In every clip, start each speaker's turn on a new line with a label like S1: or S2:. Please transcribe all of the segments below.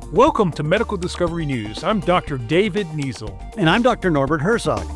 S1: Welcome to Medical Discovery News. I'm Dr. David Niesel.
S2: And I'm Dr. Norbert Herzog.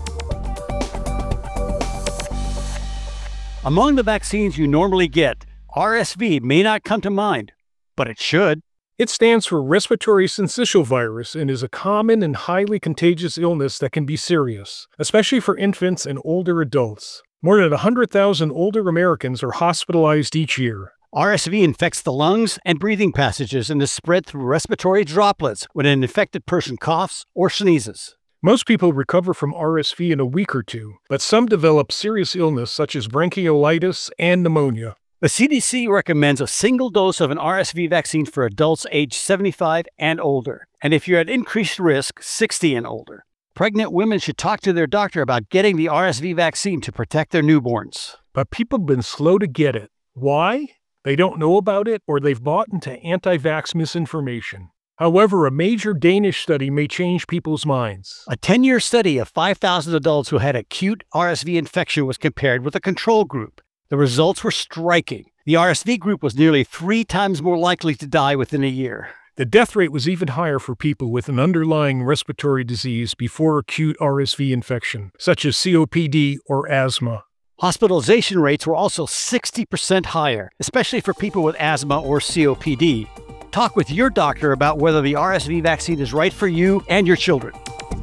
S2: Among the vaccines you normally get, RSV may not come to mind, but it should.
S1: It stands for respiratory syncytial virus and is a common and highly contagious illness that can be serious, especially for infants and older adults. More than 100,000 older Americans are hospitalized each year.
S2: RSV infects the lungs and breathing passages and is spread through respiratory droplets when an infected person coughs or sneezes.
S1: Most people recover from RSV in a week or two, but some develop serious illness such as bronchiolitis and pneumonia.
S2: The CDC recommends a single dose of an RSV vaccine for adults aged 75 and older, and if you're at increased risk, 60 and older. Pregnant women should talk to their doctor about getting the RSV vaccine to protect their newborns.
S1: But people have been slow to get it. Why? They don't know about it, or they've bought into anti-vax misinformation. However, a major Danish study may change people's minds.
S2: A 10-year study of 5,000 adults who had acute RSV infection was compared with a control group. The results were striking. The RSV group was nearly 3 times more likely to die within a year.
S1: The death rate was even higher for people with an underlying respiratory disease before acute RSV infection, such as COPD or asthma.
S2: Hospitalization rates were also 60% higher, especially for people with asthma or COPD. Talk with your doctor about whether the RSV vaccine is right for you and your children.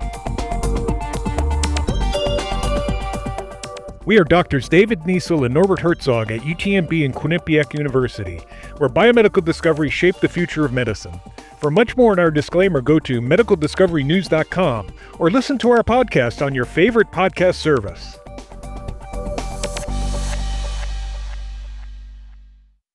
S1: We are Doctors David Niesel and Norbert Herzog at UTMB and Quinnipiac University, where biomedical discoveries shape the future of medicine. For much more on our disclaimer, go to medicaldiscoverynews.com or listen to our podcast on your favorite podcast service.